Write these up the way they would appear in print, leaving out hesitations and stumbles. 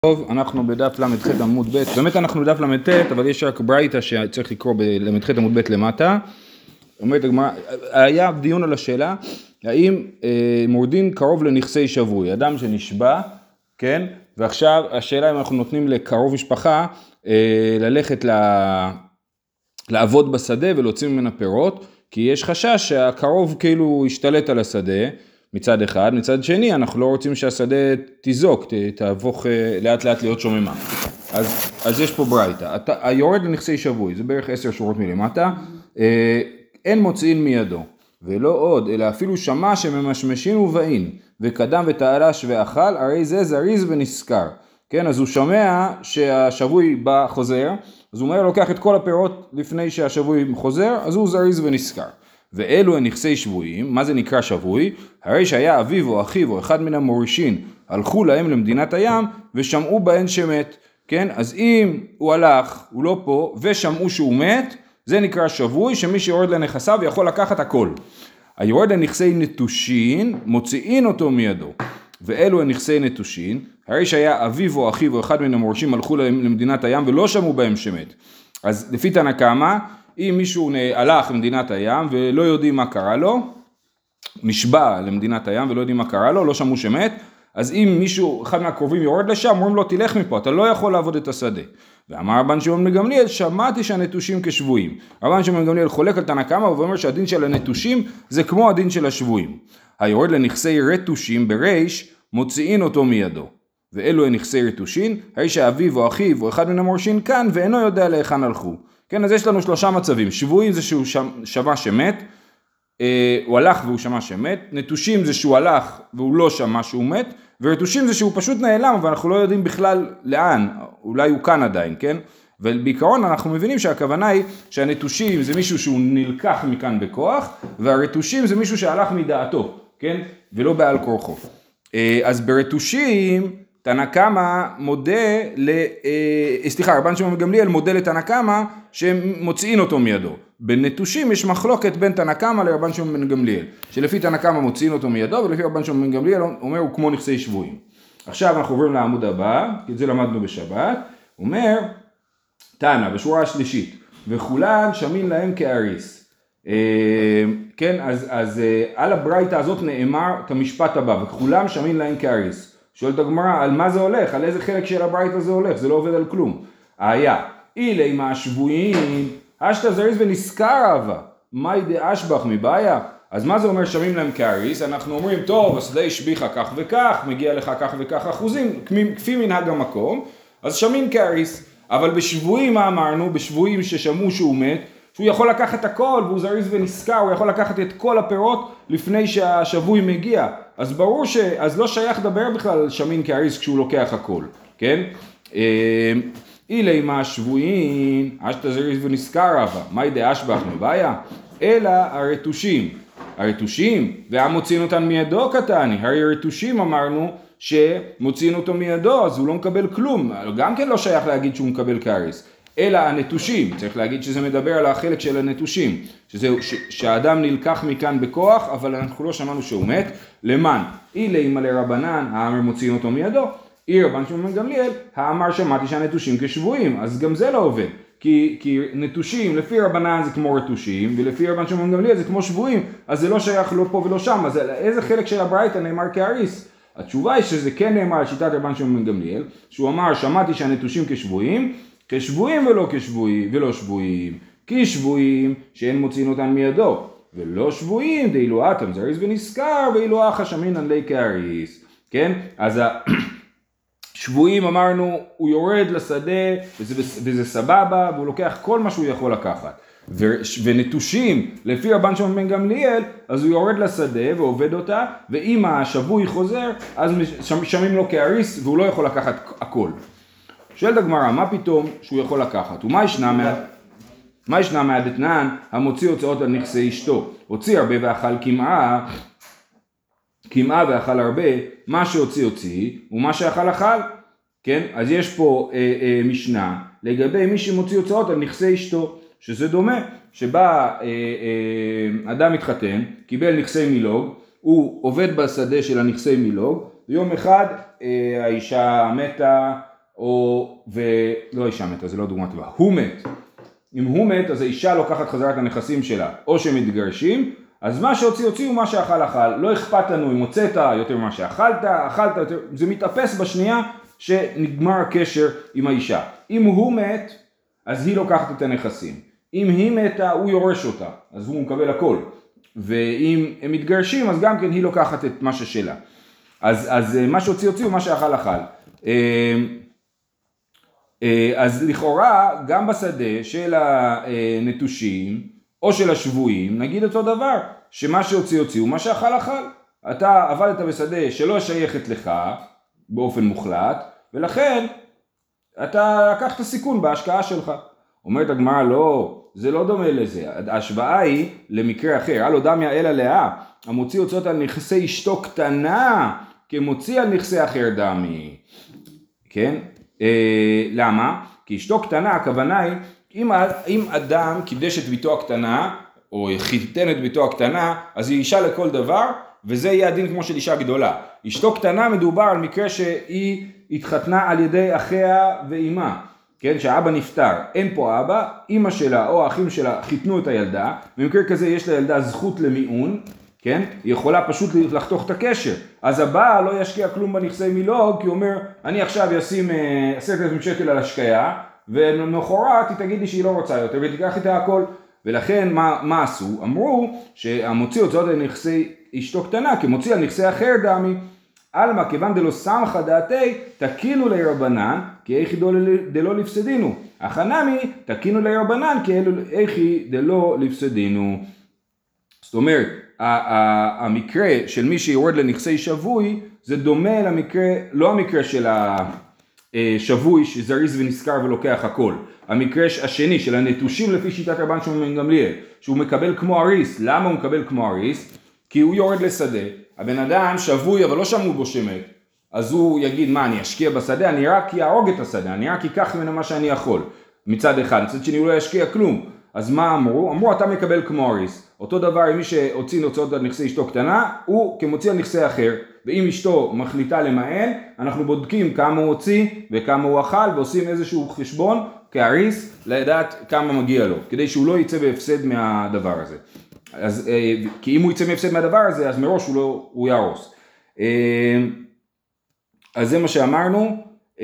טוב, אנחנו בדף ל"ח עמוד ב', באמת אנחנו בדף ל"ט, אבל יש רק ברייתא שצריך לקרוא בל"ח עמוד ב' למטה. אומרת הגמרא, היה דיון על השאלה, האם מורדין קרוב לנכסי שבוי, אדם שנשבע, כן? ועכשיו השאלה אם אנחנו נותנים לקרוב משפחה ללכת לעבוד בשדה ולהוציא ממנה פירות, כי יש חשש שהקרוב כאילו ישתלט על השדה, מצד אחד, מצד שני אנחנו לא רוצים שהשדה תיזוק, תהפוך לאט לאט להיות שוממה. אז יש פה ברייתא, היורד לנכסי שבוי, זה בערך 10 שורות מלמטה, אין מוציאין מידו, ולא עוד, אלא אפילו שמע שממשמשין ובאין, וקדם ותעלש ואכל, הרי זה זריז ונשכר. כן, אז הוא שומע שהשבוי בא חוזר, אז הוא אומר לוקח את כל הפירות לפני שהשבוי חוזר, אז הוא זריז ונשכר. ואלו הם נכסי שבויים, מה זה נקרא שבוי? הרי שהיה אביו או אחיו או אחד מן המורישין, הלכו להם למדינת הים ושמעו בהן שמת, כן? אז אם הוא הלך, הוא לא פה, ושמעו שהוא מת, זה נקרא שבוי, שמי שיורד לנכסיו יכול לקחת הכל. היורד לנכסי נטושין, מוציאין אותו מידו. ואלו הם נכסי נטושין, הרי שהיה אביו או אחיו או אחד מן המורישים, הלכו להם למדינת הים ולא שמעו בהם שמת. אז לפי תנא קמא, אם מישהו הלך למדינת הים ולא יודעים מה קרה לו, נשבע למדינת הים ולא יודעים מה קרה לו, לא שמעו שמת, אז אם מישהו, אחד מהקרובים יורד לשם, אומרים לו תלך מפה, אתה לא יכול לעבוד את השדה. ואמר רבן שמעון בן גמליאל, שמעתי שהנטושים כשבויים. רבן שמעון בן גמליאל חולק על תנא קמא ואומר שהדין של הנטושים זה כמו הדין של השבויים. היורד לנכסי רטושים בריש, מוציאין אותו מידו. ואלו הם נכסי רטושין, הרי שאביו או אחיו או אחד מן המורשין כאן ואינו יודע להיכן הלכו. כן, אז יש לנו 3 מצבים, שבויים זה שהוא שמע שמת, הוא הלך והוא שמע שמת, נטושים זה שהוא הלך והוא לא שמע שהוא מת, ורטושים זה שהוא פשוט נעלם ואנחנו לא יודעים בכלל לאן, אולי הוא כאן עדיין, כן? ובעיקרון אנחנו מבינים שהכוונה היא שהנטושים זה מישהו שהוא נלקח מכאן בכוח, והרטושים זה מישהו שהלך מדעתו, כן? ולא בעל כורחו. אז ברטושים, תנא קמא מודה רבן שמעון בן גמליאל מודה לתנא קמא שהם מוציאין אותו מידו. בנטושים יש מחלוקת בין תנא קמא לרבן שמעון בן גמליאל, שלפי תנא קמא מוציאין אותו מידו, ולפי רבן שמעון בן גמליאל אומר הוא כמו נכסי שבויים. עכשיו אנחנו עוברים לעמוד הבא, כי את זה למדנו בשבת, אומר תנא בשורה השלישית, וכולן שמין להם כאריס. כן, אז על הברייתא הזאת נאמר את המשפט הבא, וכולם שמין להם כאריס. שואלת הגמרא, על מה זה הולך? על איזה חלק של הברייתא זה הולך? זה לא עובד על כלום. אילי מה השבויים, אשתא זריז ונשכר אהבה, מאי דאשבח מבעיה? אז מה זה אומר שמים להם כאריס? אנחנו אומרים, טוב, השדה השביחה כך וכך, מגיע לך כך וכך אחוזים, כפי מנהג המקום, אז שמים כאריס. אבל בשבויים מה אמרנו? בשבויים ששמעו שהוא מת, שהוא יכול לקחת הכל, והוא זריז ונשכר, הוא יכול לקחת את כל הפירות לפני שהשבוי מגיע. אז ברור אז לא שייך לדבר בכלל על שמין כאריס כשהוא לוקח הכל, כן? אילי מה השבויים, אשתא זריז ונשכר אהבה, מאי דאשבח מבעיה? אלא הרטושים, והמוציאין אותן מידו קטני, הרי הרטושים אמרנו שמוציאין אותו מידו, אז הוא לא מקבל כלום, גם כן לא שייך להגיד שהוא מקבל כאריס. אלא הנטושים, צריך להגיד שזה מדבר על החלק של הנטושים, שהאדם נלקח מכאן בכוח, אבל אנחנו לא שמענו שהוא מת, למען, אילי מה לרבנן, האמר מוציאים אותו מידו, רבן שמעון בן גמליאל, האמר שמעתי שהנטושים כשבויים, אז גם זה לא עובד, כי נטושים לפי רבנן זה כמו רטושים, ולפי רבן שמעון בן גמליאל זה כמו שבויים, אז זה לא שייך לא פה ולא שם, אז איזה חלק של הברייתא נאמר כאריס? התשובה היא שזה כן נאמר על שיטת רבן שמעון בן גמליאל, שהוא אמר שמעתי שהנטושים כשבויים ולא שבויים, כי שבויים שאין מוציאים אותם מידו, ולא שבויים דאילו אטם זריז ונשכר ואילו אחא שמינן ליה כאריס. כן? אז שבויים אמרנו הוא יורד לשדה וזה סבבה והוא לוקח כל מה שהוא יכול לקחת. ונטושים לפי רבן שמעון בן גמליאל אז הוא יורד לשדה ועובד אותה, ואם השבוי חוזר אז שמים לו כאריס והוא לא יכול לקחת הכל. שואלת הגמרא, מה פתאום שהוא יכול לקחת? ומה ישנה מהדתנן המוציא הוצאות על נכסי אשתו? הוציא הרבה ואכל קמעה ואכל הרבה, מה שהוציא ומה שאכל. כן? אז יש פה משנה לגבי מי שמוציא הוצאות על נכסי אשתו, שזה דומה, שבא אדם מתחתן, קיבל נכסי מילוג, הוא עובד בשדה של הנכסי מילוג, ויום אחד האישה מתה, ולא האישה מתה, זה לא דוגמה טובה, הוא מת. אם הוא מת, אז האישה לוקחת חזרת הנכסים שלה, או שמתגרשים, אז מה שהוציאו, מה שאכל, לא אכפת לנו אם הוצאת יותר ממה אכלת יותר, זה מתאפס בשנייה שנגמר הקשר עם האישה. אם הוא מת, אז היא לוקחת את הנכסים. אם היא מתה, הוא יורש אותה, אז הוא מקבל הכל. ואם הם מתגרשים, אז גם כן היא לוקחת את מה ששלה. אז מה שהוציאו, מה שאכל. אז לכאורה, גם בשדה של הנטושים, או של השבויים, נגיד אותו דבר, שמה שהוציאו, מה שאכל. אתה עבדת בשדה שלא שייכת לך, באופן מוחלט, ולכן אתה לקחת סיכון בהשקעה שלך. אומרת הגמרא, לא, זה לא דומה לזה. ההשוואה היא למקרה אחר. הלא דמיה אלא לאה, המוציא הוצאות על נכסי אשתו קטנה, כמוציא על נכסי אחר דמי. כן? למה? כי אשתו קטנה, הכוונה היא, אם אדם קידש את ביתו הקטנה, או חיתן את ביתו הקטנה, אז היא אישה לכל דבר, וזה יהיה הדין כמו של אישה גדולה. אשתו קטנה מדובר על מקרה שהיא התחתנה על ידי אחיה ואימה. כן, שהאבא נפטר, אין פה אבא, אמא שלה או האחים שלה חיתנו את הילדה, במקרה כזה יש לילדה זכות למיעון, כן, היא יכולה פשוט לחתוך את הקשר, אז הבעל לא ישקיע כלום בנכסי מילוג, כי הוא אומר, אני עכשיו אשים 10,000 שקל על השקיה, ומחרת היא תגיד לי שהיא לא רוצה יותר, ותיקח איתה הכל, ולכן מה עשו? אמרו שהמוציא הוצאות על נכסי אשתו קטנה, כמוציא על נכסי אחר דמי, אלמה כיוון דלא סמכה דעתי, תקינו לרבנן, כי איכי דלא לפסדינו. החנמי, תקינו לרבנן, כי איכי דלא לפסדינו. זאת אומרת, המקרה של מי שיורד לנכסי שבוי, זה דומה למקרה, לא המקרה של השבוי שזריז ונזכר ולוקח הכל. המקרה השני של הנטושים לפי שיטת רבן שמעון בן גמליאל, שהוא מקבל כמו אריס. למה הוא מקבל כמו אריס? כי הוא יורד לשדה. הבן אדם שבוי אבל לא שמעו בו שמת, אז הוא יגיד מה אני אשקיע בשדה, אני רק יהרוג את השדה, אני רק אקח ממנו מה שאני יכול, מצד אחד, מצד שני הוא לא ישקיע כלום. אז מה אמרו? אמרו אתה מקבל כמו אריס, אותו דבר עם מי שהוציא הוצאות על נכסי אשתו קטנה, הוא כמוציא על נכסי אחר, ואם אשתו מחליטה למען, אנחנו בודקים כמה הוא הוציא וכמה הוא אכל, ועושים איזשהו חשבון כאריס לדעת כמה מגיע לו, כדי שהוא לא יצא בהפסד מהדבר הזה. אז, כי אם הוא יצא מהפסד מהדבר הזה, אז מראש הוא יהרוס. אז זה מה שאמרנו,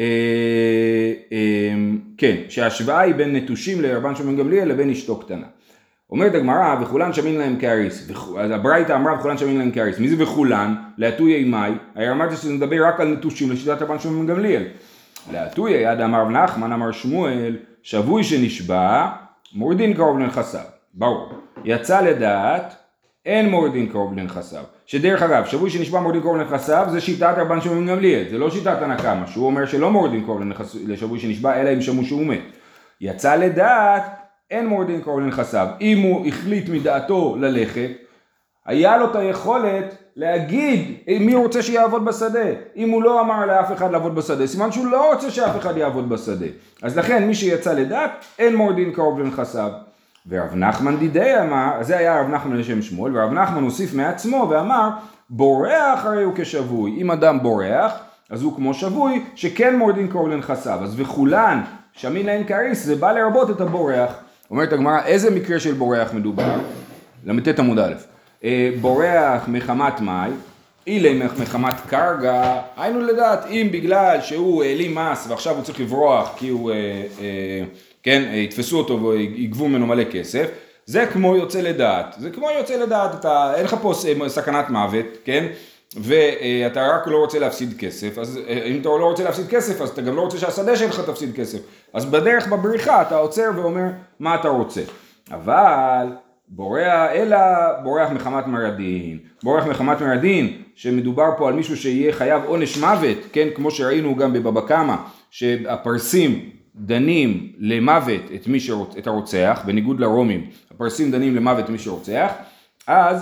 כן, שההשוואה היא בין נטושים לרבן שמעון בן גמליאל לבין אשתו קטנה. אומרת הגמרא, וכולן שמין להם כאריס, אז הברייתא אמרה וכולן שמין להם כאריס, מי זה וכולן? להטויה מאי, היה אמרתי שזה מדבר רק על נטושים לשיטת רבן שמעון בן גמליאל. להטויה יד אמר נחמן אמר שמואל, שבוי שנשבע, מורדין קרוב לנכסיו. ברור. יצא לדעת, אין מורדין קרוב לנכסיו. שדרך אגב, שבוי שנשבע מורדין קרוב לנכסיו, זה שיטת רבן שמעון בן גמליאל, זה לא שיטת הנקמה, שהוא אומר שלא מורדין קרוב לשבוי שנשבע, אלא אם שמעו שהוא מת. יצא לדעת, אין מורדין קרוב לנכסיו. אם הוא החליט מדעתו ללכת, היה לו את היכולת להגיד מי הוא רוצה שיעבוד בשדה. אם הוא לא אמר לאף אחד לעבוד בשדה, סימן שהוא לא רוצה שאף אחד יעבוד בשדה. אז לכן מי שיצא לדעת, אין מורדין קרוב לנכסיו. ורב נחמן דידי אמר, זה היה רב נחמן לשם שמואל, ורב נחמן הוסיף מעצמו ואמר, בורח הרי הוא כשבוי. אם אדם בורח, אז הוא כמו שבוי, שכן מורדין קרוב לנכסיו. אז וכולן, שמין להן כאריס, זה בא לרבות את הבורח. אומרת הגמרא, איזה מקרה של בורח מדובר? למתת עמוד א'. בורח מחמת מאי, אילי מחמת קרגה, היינו לדעת, אם בגלל שהוא העלים מס ועכשיו הוא צריך לברוח כי הוא, כן, יתפסו אותו ויגבו ממנו מלא כסף, זה כמו יוצא לדעת, זה כמו יוצא לדעת, אין לך פה סכנת מוות, כן, ואתה רק לא רוצה להפסיד כסף, אז אם אתה לא רוצה להפסיד כסף, אז אתה גם לא רוצה שהשדה שלך תפסיד כסף, אז בדרך בבריחה אתה עוצר ואומר מה אתה רוצה, אבל בורח, אלא בורח מחמת מרדין, בורח מחמת מרדין, שמדובר פה על מישהו שיהיה חייב עונש מוות, כן, כמו שראינו גם בבבא קמא, שהפרסים דנים למוות את הרוצח, בניגוד לרומים, הפרסים דנים למוות את מי שרוצח, אז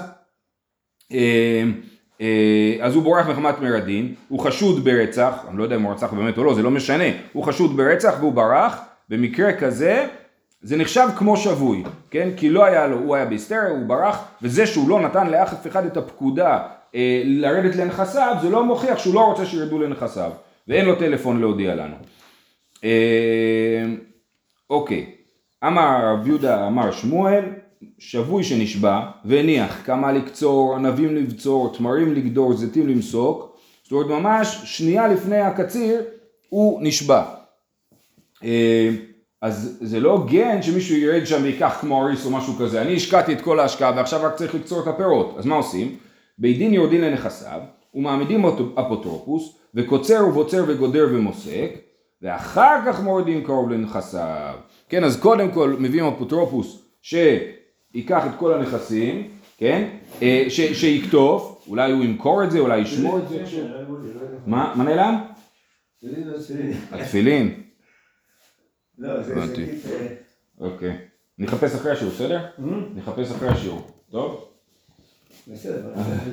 הוא בורח מחמת מרדין, הוא חשוד ברצח, אני לא יודע אם הוא רצח באמת או לא, זה לא משנה, הוא חשוד ברצח והוא ברח, במקרה כזה, זה נחשב כמו שבוי, כן? כי לא היה לו, הוא היה בהיסטריה, הוא ברח, וזה שהוא לא נתן לאף אחד את הפקודה לרדת לנכסיו, זה לא מוכיח שהוא לא רוצה שירדו לנכסיו, ואין לו טלפון להודיע לנו. אוקיי, אמר רב יהודה אמר שמואל, שבוי שנשבע והניח כמה לקצור, ענבים לבצור, תמרים לגדור, זיתים למסוק, זאת אומרת ממש שנייה לפני הקציר הוא נשבע. אז זה לא הוגן שמישהו ירד שם ויקח כמו אריס או משהו כזה, אני השקעתי את כל ההשקעה ועכשיו רק צריך לקצור את הפירות, אז מה עושים? בית דין יורדין לנכסיו ומעמידים אפוטרופוס וקוצר ובוצר וגודר ומוסק, ואחר כך מורדים קרוב לנכסיו. כן, אז קודם כל מביאים אפוטרופוס שיקח את כל הנכסים, כן, שיקטוף, אולי הוא ימכור את זה, אולי ישמור את זה. מה נעלם? התפילין. לא, זה שקית... אוקיי. נחפש אחרי השיעור, בסדר? נחפש אחרי השיעור, טוב? בסדר,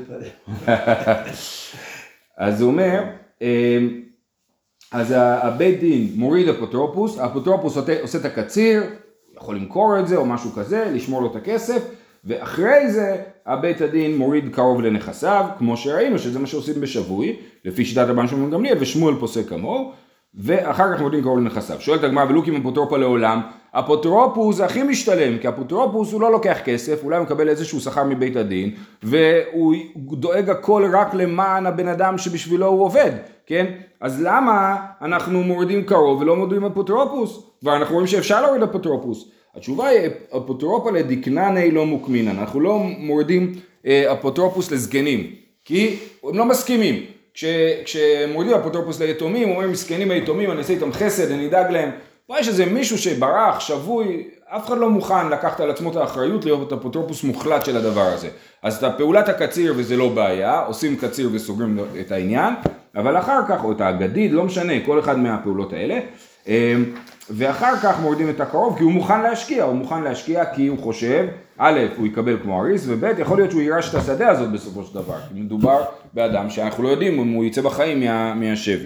אז הוא אומר, אז הבית דין מוריד אפוטרופוס, האפוטרופוס עושה את הקציר, יכול למכור את זה או משהו כזה, לשמור לו את הכסף, ואחרי זה הבית הדין מוריד קרוב לנכסיו, כמו שראינו שזה מה שעושים בשבוי, לפי שיטת רבן שמעון גמליאל, ושמואל פוסק כמוהו, ואחר כך מורידים קרוב לנכסיו. שואלת הגמרא, ולוקים אפוטרופה לעולם, אפוטרופוס זה הכי משתלם, כי אפוטרופוס הוא לא לוקח כסף, אולי הוא מקבל איזשהו שכר מבית הדין, והוא דואג הכל רק למען הבן אדם שבשבילו הוא עובד, כן? אז למה אנחנו מורידים קרוב ולא מורידים אפוטרופוס? ואנחנו רואים שאפשר להוריד אפוטרופוס. התשובה היא, אפוטרופה לדקנני לא מוקמינן, אנחנו לא מורידים אפוטרופוס לזקנים, כי הם לא מסכימים. כשמורידים אפוטרופוס ליתומים, אומרים מסכנים היתומים, אני אעשה איתם חסד, אני אדאג להם. פה יש איזה מישהו שברח, שבוי, אף אחד לא מוכן לקחת על עצמו את האחריות להיות אפוטרופוס מוחלט של הדבר הזה. אז את פעולת הקציר וזה לא בעיה, עושים קציר וסוגרים את העניין, אבל אחר כך, או את האגדיד, לא משנה, כל אחד מהפעולות האלה, ואחר כך מורידים את הקרוב כי הוא מוכן להשקיע, כי הוא חושב, א', הוא יקבל כמו אריס, וב', יכול להיות שהוא יירש את השדה הזאת בסופו של דבר, כי מדובר באדם שאנחנו לא יודעים אם הוא יצא בחיים מהשבי.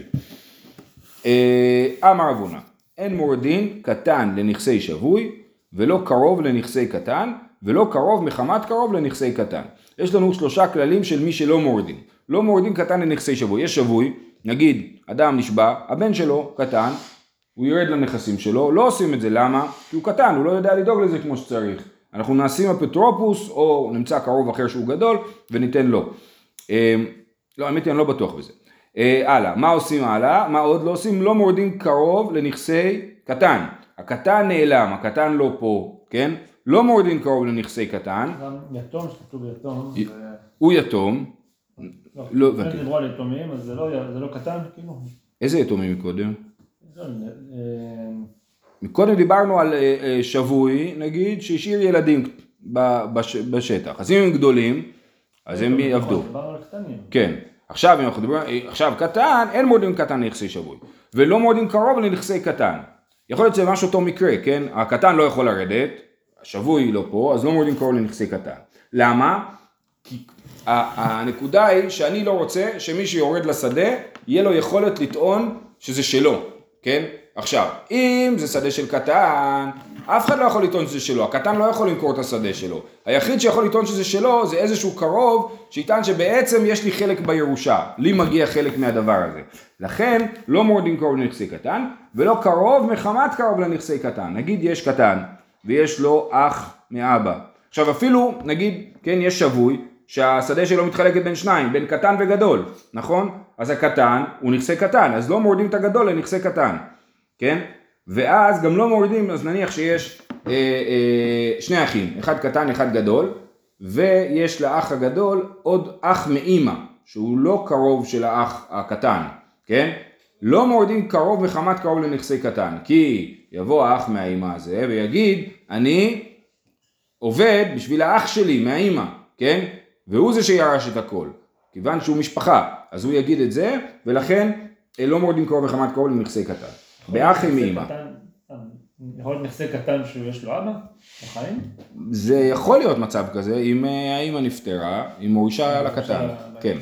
אמר רב הונא, אין מורידין קטן לנכסי שבוי, ולא קרוב לנכסי קטן, ולא קרוב מחמת קרוב לנכסי קטן. יש לנו 3 כללים של מי שלא מורידים. לא מורידים קטן לנכסי שבוי. יש שבוי, נגיד, אדם נשבע, הבן שלו קטן, הוא ירד לנכסים שלו, לא עושים את זה, למה? כי הוא קטן, הוא לא יודע לדאוג לזה כמו שצריך. אנחנו נשים אפוטרופוס, או נמצא קרוב אחר שהוא גדול, וניתן לו. לא, האמת היא, אני לא בטוח בזה. הלאה, מה עושים הלאה? מה עוד לא עושים? לא מורדים קרוב לנכסי קטן. הקטן נעלם, הקטן לא פה, כן? לא מורדים קרוב לנכסי קטן. גם יתום, שכתוב יתום. הוא יתום. לא, זה דיברו על יתומים, אז זה לא קטן, כאילו. איזה יתומים מקודם? מקודם דיברנו על שבוי, נגיד, שהשאיר ילדים בשטח. אז אם הם גדולים, אז הם יעבדו. דיברנו על קטנים. כן. עכשיו קטן, אין מורדים קטן לנכסי שבוי. ולא מורדים קרוב לנכסי קטן. יכול להיות שזה משהו אותו מקרה, כן? הקטן לא יכול לרדת, השבוי לא פה, אז לא מורדים קרוב לנכסי קטן. למה? כי הנקודה היא שאני לא רוצה שמי שיורד לשדה, יהיה לו יכולת לטעון שזה שלו. כן? עכשיו, אם זה שדה של קטן, אף אחד לא יכול לטעון שזה שלו, הקטן לא יכול למכור את השדה שלו. היחיד שיכול לטעון שזה שלו, זה איזשהו קרוב, שיטען שבעצם יש לי חלק בירושה, לי מגיע חלק מהדבר הזה. לכן, לא מורדים קרוב לנכסי קטן, ולא קרוב מחמת קרוב לנכסי קטן. נגיד יש קטן, ויש לו אח מאבא. עכשיו אפילו, נגיד, כן, יש שבוי, שהשדה שלו מתחלקת בין שניים, בין קטן וגדול, נכון? אז הקטן הוא נכסי קטן, אז לא מורידים את הגדול לנכסי קטן, כן? ואז גם לא מורידים, אז נניח שיש 2 אחים, אחד קטן, אחד גדול, ויש לאח הגדול עוד אח מאמא, שהוא לא קרוב של האח הקטן, כן? לא מורידים קרוב מחמת קרוב לנכסי קטן, כי יבוא האח מהאמא הזה ויגיד, אני עובד בשביל האח שלי מהאמא, כן? והוא זה שירש את הכל, כיוון שהוא משפחה, אז הוא יגיד את זה, ולכן לא מורדים קרוב מחמת קרוב לנכסי קטן. באחי מאמא. יכול להיות נכסי קטן שיש לו אבא בחיים? זה יכול להיות מצב כזה, אם האמא נפטרה, אם מורישה על הקטן, כן.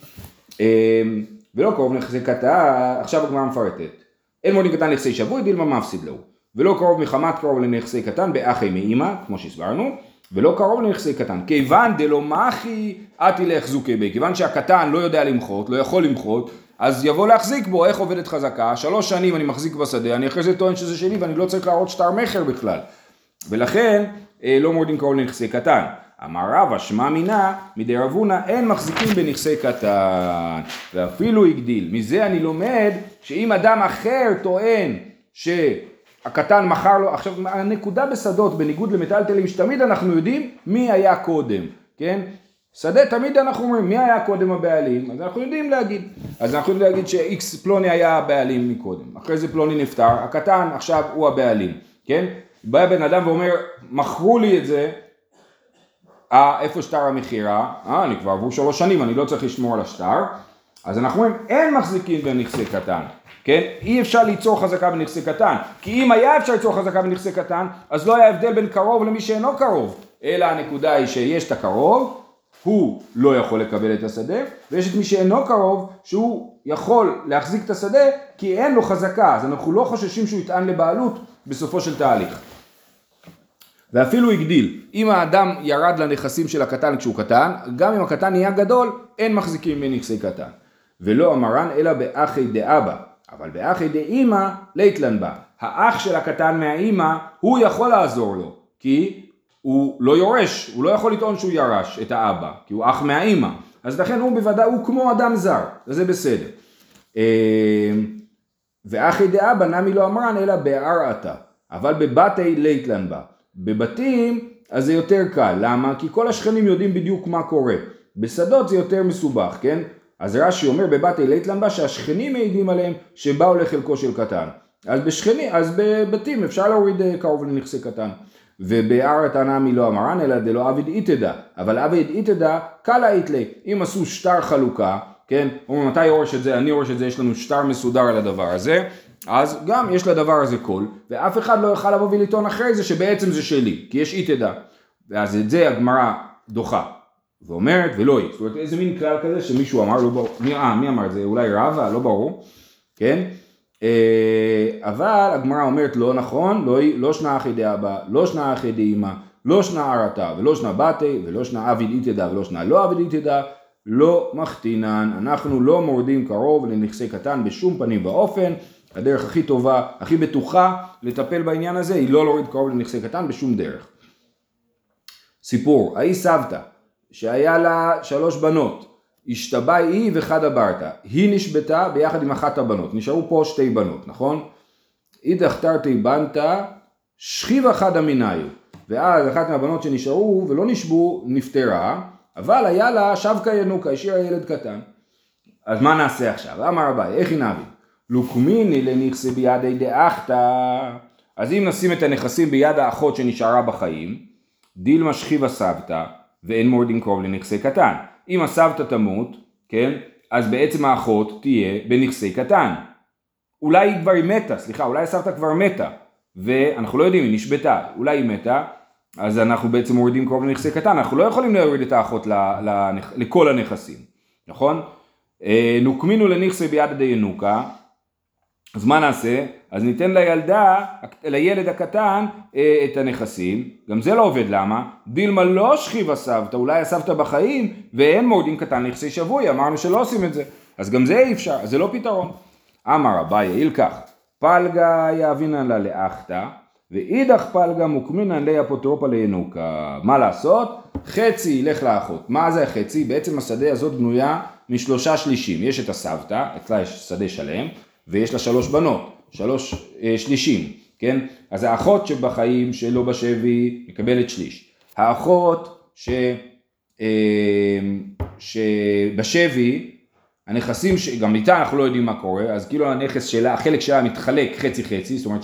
ולא קרוב נכסי קטן, עכשיו הגמרא מפרטת. אין מורדים קטן נכסי שבוי, דילמה מפסיד לו. ולא קרוב מחמת קרוב לנכסי קטן, באחי מאמא, כמו שהסברנו. ולא קרוב לנכסי קטן, כיוון דלא מחי עתי להחזוקי בי, כיוון שהקטן לא יודע למחות, לא יכול למחות, אז יבוא להחזיק בו, איך עובדת חזקה? 3 שנים אני מחזיק בשדה, אני אחרי זה טוען שזה שלי ואני לא צריך להראות שטר מחר בכלל. ולכן לא מורדים קרוב לנכסי קטן. אמר רבא שמע מינה מדי רבונה אין מחזיקים בנכסי קטן, ואפילו הגדיל. מזה אני לומד שאם אדם אחר טוען שהקטן מכר לו, עכשיו הנקודה בשדות בניגוד למטלטלים שתמיד אנחנו יודעים מי היה קודם, כן? שדה תמיד אנחנו אומרים מי היה קודם הבעלים, אז אנחנו יודעים להגיד, אז אנחנו יודעים להגיד שאיקס פלוני היה הבעלים מקודם, אחרי זה פלוני נפטר, הקטן עכשיו הוא הבעלים, כן? בא בן אדם ואומר מכרו לי את זה, איפה שטר המחירה? אני כבר עבור 3 שנים, אני לא צריך לשמור על השטר. אז אנחנו אומרים, אין מחזיקים בנכסי קטן, כן? אי אפשר ליצור חזקה בנכסי קטן, כי אם היה אפשר ליצור חזקה בנכסי קטן, אז לא היה הבדל בין קרוב למי שאינו קרוב, אלא הנקודה היא שיש את הקרוב, הוא לא יכול לקבל את השדה, ויש את מי שאינו קרוב, שהוא יכול להחזיק את השדה, כי אין לו חזקה, אז אנחנו לא חוששים שהוא יטען לבעלות בסופו של תהליך. ואפילו הגדיל, אם האדם ירד לנכסים של הקטן כשהוא קטן, גם אם הקטן נהיה גדול, אין מחזיקים בנכסי קטן. ולא אמרן אלא באחי דאבא, אבל באחי דאמא ליתלן בה. האח של הקטן מהאמא, הוא יכול לעזור לו, כי הוא לא יורש, הוא לא יכול לטעון שהוא ירש את האבא, כי הוא אח מהאמא. אז לכן הוא בוודאי, הוא כמו אדם זר, וזה בסדר. ואחי דאבא נמי לא אמרן אלא בערעתה, אבל בבתי ליתלן בה. בבתים אז זה יותר קל, למה? כי כל השכנים יודעים בדיוק מה קורה, בשדות זה יותר מסובך, כן? אז רש"י אומר בבתי ליתלן בה שהשכנים מעידים עליהם שבאו לחלקו של קטן, אז בבתים אפשר להוריד קרוב לנכסי קטן, ובערת הנמי לא אמרן אלא דלא עביד איתדה, אבל עביד איתדה קלה איתלי, אם עשו שטר חלוקה, כן? אומרים מתי יורש את זה, אני יורש את זה, יש לנו שטר מסודר על הדבר הזה, אז גם יש לדבר הזה קול, ואף אחד לא יוכל לבוא ולטעון אחרי זה שבעצם זה שלי, כי יש איתדה. ואז את זה הגמרא דוחה, ואומרת ולא היא. זאת אומרת, איזה מין כלל כזה שמישהו אמר, לא ברור, מי אמר את זה? אולי רבא, לא ברור, כן? אבל הגמרא אומרת לא נכון, לא שנה אחי דאבא, לא שנה אחי דאמא, לא שנה ערתה, ולא שנה בתי, ולא שנה עביד איתדה, ולא שנה לא עביד איתדה, לא מחתינן. אנחנו לא מורדים קרוב לנכסי קטן בשום פנים ואופן. הדרך הכי טובה, הכי בטוחה לטפל בעניין הזה, היא לא להוריד קרוב לנכסי קטן בשום דרך. סיפור, ההיא סבתא, שהיה לה 3 בנות, השתבע היא וחדה ברתה, היא נשבתה ביחד עם אחת הבנות, נשארו פה 2 בנות, נכון? אידך תרתי בנתה, שכיבה חדה מיניו, ואז אחת מהבנות שנשארו ולא נשבו נפטרה, אבל היה לה שבקה ינוקה, השאירה ילד קטן. אז מה נעשה עכשיו? אמר אביי, איך נעביד? לוקמיני לנכסי בידי דאחתא, אז אם נשים את הנכסים ביד האחות שנשארה בחיים, דילמה שכיבה סבתא, ואין מורדים קרוב לנכסי קטן. אם הסבתא תמות, כן, אז בעצם האחות תהיה בנכסי קטן. אולי היא כבר מתה, אולי הסבתא כבר מתה, ואנחנו לא יודעים, היא נשבתה, אולי היא מתה, אז אנחנו בעצם מורדים קרוב לנכסי קטן, אנחנו לא יכולים להוריד את האחות לכל הנכסים, נכון? נוקמינו לנכסי ביד ינוקה, אז מה נעשה? אז ניתן לילד הקטן את הנכסים, גם זה לא עובד, למה? דילמה לא שכיבה סבתא, אולי הסבתא בחיים ואין מורדים קטן נכסי שבוי, אמרנו שלא עושים את זה, אז גם זה אי אפשר, אז זה לא פתרון. אמר אביי אילקח, פלגה יאבינן לה לאחתא, ואידך פלגה מוקמינן לה אפוטרופה לינוקה. מה לעשות? חצי ילך לאחות. מה זה החצי? בעצם השדה הזאת בנויה מ3 שלישים, יש את הסבתא, אצלה יש שדה שלם, ויש לה 3 בנות, 3 שלישים, כן? אז האחות שבחיים שלא בשבי מקבלת שליש. האחות שבשבי, הנכסים שגם איתה אנחנו לא יודעים מה קורה, אז כאילו הנכס שלה, החלק שלה מתחלק חצי חצי, זאת אומרת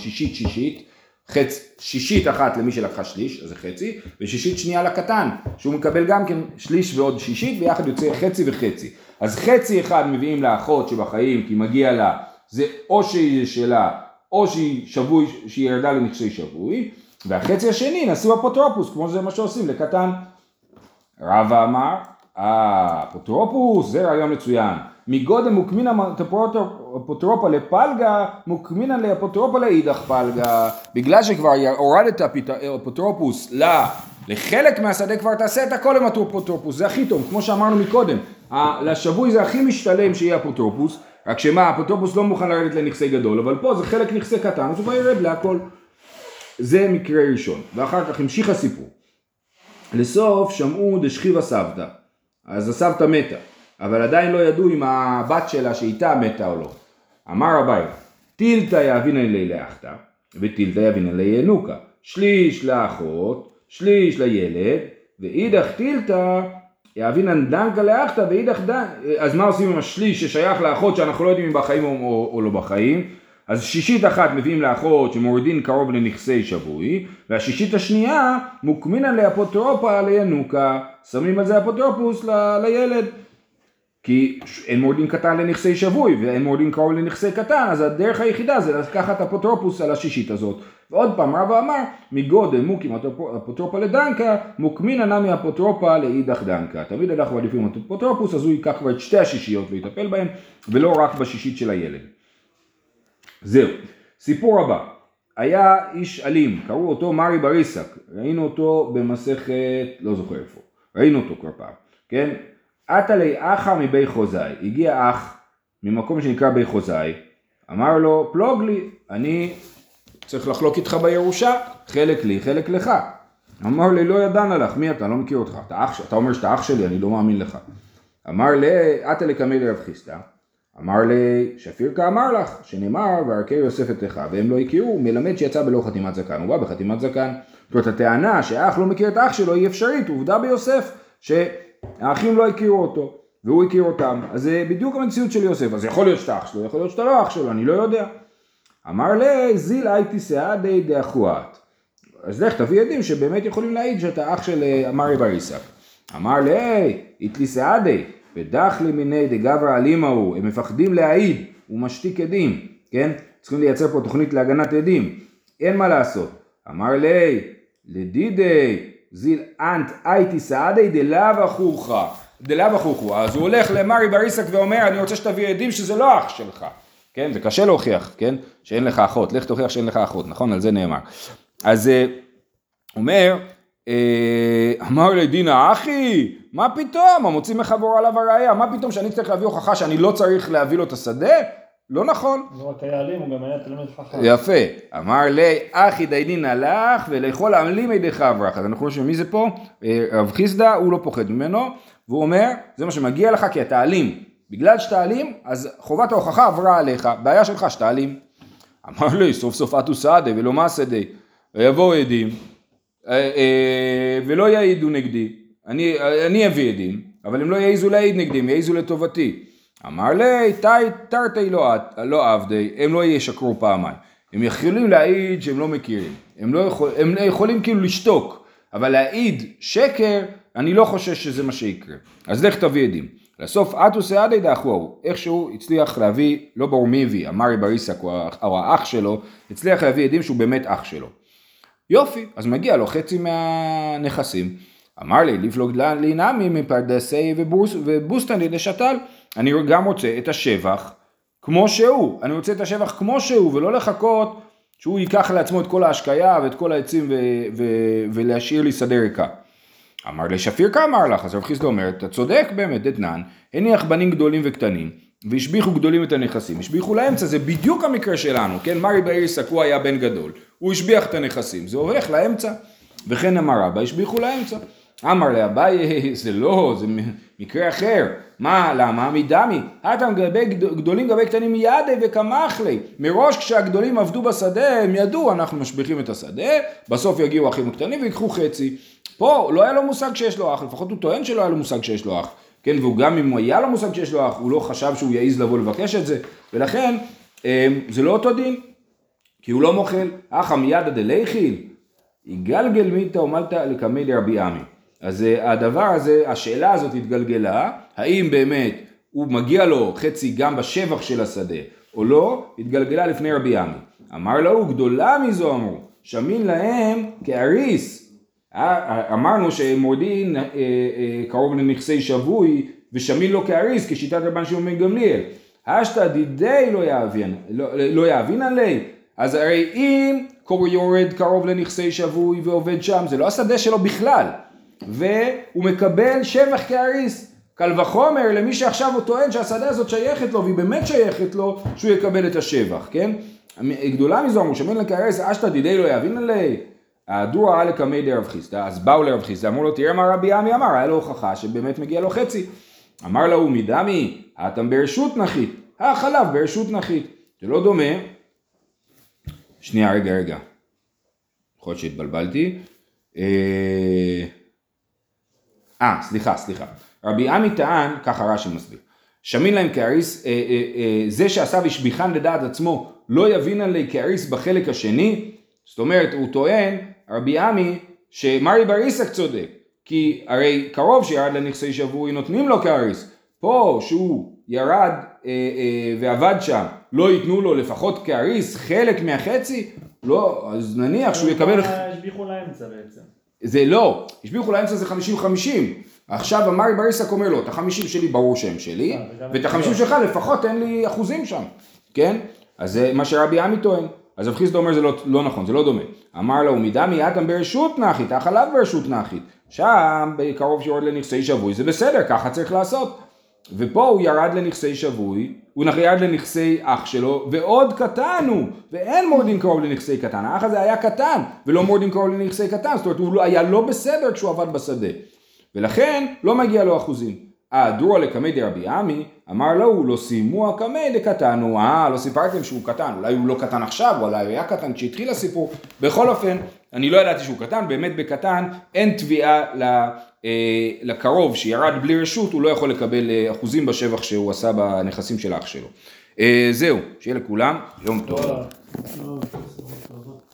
שישית אחת למי שלקחה שליש, אז זה חצי, ושישית שנייה לקטן, שהוא מקבל גם כן שליש ועוד שישית, ויחד יוצא חצי וחצי. אז חצי אחד מביאים לאחות שבחיים, כי מגיע לה, זה או שהיא שלה, או שהיא ירדה לנכסי שבוי, והחצי השני נשאו אפוטרופוס, כמו זה מה שעושים לקטן. רבא אמר, אפוטרופוס, זה רעיון מצוין. מגודם מוקמינה אפוטרופה לפלגה, מוקמינה לאפוטרופה לאידך פלגה. בגלל שכבר הורדת אפוטרופוס לחלק מהשדה, כבר תעשה את הכל עם אפוטרופוס, זה הכי טוב, כמו שאמרנו מקודם. לשבוי זה הכי משתלם שיהיה אפוטרופוס, רק שמה, האפוטרופוס לא מוכן לרדת לנכסי גדול, אבל פה זה חלק נכסי קטן, אז הוא בא ירד להכל. זה מקרה ראשון, ואחר כך המשיך הסיפור. לסוף שמעו דשכיבה סבתא, אז הסבתא מתה, אבל עדיין לא ידעו אם הבת שלה שאיתה מתה או לא. אמר אביי, טילתא יאבינן לי לאחתא, וטילתא יאבינן לי ינוקה. שליש לאחות, שליש לילד, ואידך טילתא יאבינן דנקה לאחתא, ואידך דנקה. אז מה עושים עם השליש ששייך לאחות שאנחנו לא יודעים אם בחיים או לא בחיים? אז שישית אחת מביאים לאחות שמורידים קרוב לנכסי שבוי, והשישית השנייה מוקמינן לאפוטרופה לינוקה, שמים על זה אפוטרופוס לילד. כי אין מורדין קטן לנכסי שבוי ואין מורדין קרוב לנכסי קטן, אז הדרך היחידה זה לקחת אפוטרופוס על השישית הזאת. ועוד פעם רבא אמר, מגודל מוקים אפוטרופה לדנקה, מוקמינן נמי אפוטרופה לאידך דנקה. תמיד אנחנו מעדיפים אפוטרופוס, אז הוא ייקח כבר את שתי השישיות ויטפל בהן, ולא רק בשישית של הילד. זהו, סיפור הבא, היה איש אלים, קראו אותו מרי בריסק, ראינו אותו במסכת, לא זוכר איפה, ראינו אותו כבר פעם, כן? עתה לי אחא מבי חוזאי, הגיע אח ממקום שנקרא בי חוזאי, אמר לו, פלוג לי, אני צריך לחלוק איתך בירושה, חלק לי, חלק לך. אמר לי, לא ידענה לך, מי אתה? לא מכיר אותך, אתה אומר שאתה אח שלי, אני לא מאמין לך. אמר לי, עתה לי קמי לרב חיסדא, אמר לי, שפירקה אמר לך, שנאמר, וערכי יוסף את לך, והם לא הכירו, מלמד שיצא בלא חתימת זקן, הוא בא בחתימת זקן. זאת אומרת, הטענה שהאח לא מכיר את האח שלו היא אפשרית, עובדה ביוסף, שהאחים לא הכירו אותו, והוא הכיר אותם, אז זה בדיוק המציאות של יוסף, אז יכול להיות שאתה אח שלו, יכול להיות שאתה לא אח שלו, אני לא יודע. אמר לי, זיל הייתי סעדי דאחואת, אז לך תביא עדים שבאמת יכולים להעיד שאתה אח של מרי בריסק. אמר לי, איתלי סעדי, ודח לי מיני דגבר אלימה הוא, הם מפחדים להעיד, הוא משתיק עדים, כן? צריכים לייצר פה תוכנית להגנת עדים, אין מה לעשות. אמר לי, לדידי, זיל אנט הייתי סעדי דלאו אחוך, אז הוא הולך למרי בריסק ואומר, אני רוצה שתביא עדים שזה לא אח שלך, כן? זה קשה להוכיח, כן? שאין לך אחות, לך תוכיח שאין לך אחות, נכון? על זה נאמר. אז אומר, אמר לי דינה אחי, מה פתאום, המוציא מחבור עליו הראייה, מה פתאום שאני צריך להביא הוכחה שאני לא צריך להביא לו את השדה? לא נכון. לא רק היה אלים, הוא גם היה תלמיד חכם. יפה, אמר לי אחי דיידין הלך ולכל עמלי מידי חברך, אז אנחנו חושבים מי זה פה? רב חיסדא, הוא לא פוחד ממנו, והוא אומר, זה מה שמגיע לך כי אתה אלים, בגלל שאתה אלים, אז חובת ההוכחה עברה עליך, בעיה שלך שאתה אלים. אמר לי, סוף סוף אתו סעדה ולא מה שדה, ויבואו עדים, ולא יעידו נגדי, אני אביא עדים, אבל הם לא יעיזו להעיד נגדי, הם יעיזו לטובתי. אמר לי, תרתי לא עבדי, הם לא ישקרו פעמיים, הם יכולים להעיד שהם לא מכירים, הם יכולים כאילו לשתוק, אבל להעיד שקר, אני לא חושש שזה מה שיקרה, אז לך תביא עדים. לסוף אתו סעדי דאחוהו, איכשהו הצליח להביא, לא ברור מי הביא, אמרי בריסק או האח שלו, הצליח להביא עדים שהוא באמת אח שלו. יופי, אז מגיע לו חצי מהנכסים. אמר לי, לפלוג לינמי מפרדסי ובוסטני לשתל, אני גם רוצה את השבח כמו שהוא, אני רוצה את השבח כמו שהוא, ולא לחכות שהוא ייקח לעצמו את כל ההשקיה ואת כל העצים ולהשאיר לי שדה ריקה. אמר לי, שפירקה אמר לך, אז רב חיסדא אומר, אתה צודק באמת, דתנן, הניח בנים גדולים וקטנים, והשביחו גדולים את הנכסים, השביחו לאמצע, זה בדיוק המקרה שלנו, כן, מרי בריסק הוא היה בן גדול, הוא השביח את הנכסים, זה הולך לאמצע, וכן אמר רבא, השביחו לאמצע. אמר לאביי, זה לא, זה מקרה אחר, מה, למה? מדמי, אתם גדולים גבי קטנים מידי וכמח לי, מראש כשהגדולים עבדו בשדה, הם ידעו, אנחנו משביחים את השדה, בסוף יגיעו אחים הקטנים ויקחו חצי. פה לא היה לו מושג שיש לו אח, לפחות הוא טוען שלא היה לו מושג שיש לו אח, כן, והוא גם אם הוא היה לו מושג שיש לו אח, הוא לא חשב שהוא יעיז לבוא לבקש את זה, ולכן זה לא אותו דין, כי הוא לא מוכל, אחא מידא דליכיל, יגלגל מיתא ומלתא לקמי דרבי עמי. אז הדבר הזה, השאלה הזאת התגלגלה, האם באמת הוא מגיע לו חצי גם בשבח של השדה, או לא, התגלגלה לפני רבי עמי. אמר לו, גדולה מזו אמרו, שמין להם כאריס. אמרנו שמורדין קרוב לנכסי שבוי, ושמין לו כאריס, כשיטת רבן שמעון בן גמליאל. השתא דידי לא יאבין עלי. אז הרי אם יורד קרוב לנכסי שבוי ועובד שם, זה לא השדה שלו בכלל. והוא מקבל שבח כאריס, קל וחומר למי שעכשיו הוא טוען שהשדה הזאת שייכת לו, והיא באמת שייכת לו, שהוא יקבל את השבח, כן? גדולה מזו אמרו, שמין לקרס אשתא דידי לא יבין עלי, הדור היה לקמי דרב חיסדא, אז באו לרב חיסדא, אמרו לו תראה מה רבי עמי אמר, היה לו הוכחה שבאמת מגיע לו חצי. אמר לו מדמי, אתם ברשות נחית, החלב ברשות נחית, זה לא דומה. שנייה, רגע. יכול להיות שהתבלבלתי. סליחה. רבי עמי טען, ככה רש"י מסביר, שמין להם כאריס, זה שעשה והשביחן לדעת עצמו, לא יבין עלי כאריס בחלק השני, זאת אומרת, הוא טוען, רבי עמי, שמרי בר עיסק צודק, כי הרי קרוב שירד לנכסי שבוי נותנים לו כאריס, פה שהוא ירד ועבד שם, לא ייתנו לו לפחות כאריס, חלק מהחצי, לא, אז נניח שהוא יקבל... השביחו לאמצע בעצם. זה לא, השביחו לאמצע זה 50-50, עכשיו המרי בר עיסק אומר לו, את ה-50 שלי ברור שהם שלי, ואת ה-50 שלך לפחות אין לי אחוזים שם, כן? אז זה מה שרבי עמי טוען. אז רב חיסדא אומר זה לא נכון, זה לא דומה. אמר לו, מדמי אתם ברשות נחית, החלב ברשות נחית. שם, בקרוב שיורד לנכסי שבוי, זה בסדר, ככה צריך לעשות. ופה הוא ירד לנכסי שבוי, הוא ירד לנכסי אח שלו, ועוד קטן הוא, ואין מורדין קרוב לנכסי קטן. האח הזה היה קטן, ולא מורדין קרוב לנכסי קטן, זאת אומרת, הוא היה לא בסדר כשהוא עבד בשדה. ולכן, לא מגיע לו אחוזים. דורא לקמי דרבי עמי, אמר לו, הוא לא סיימו הקמי דקטן, לא סיפרתם שהוא קטן, אולי הוא לא קטן עכשיו, אולי הוא היה קטן כשהתחיל הסיפור, בכל אופן, אני לא ידעתי שהוא קטן, באמת בקטן, אין תביעה לקרוב שירד בלי רשות, הוא לא יכול לקבל אחוזים בשבח שהוא עשה בנכסים של האח שלו. זהו, שיהיה לכולם, יום טוב.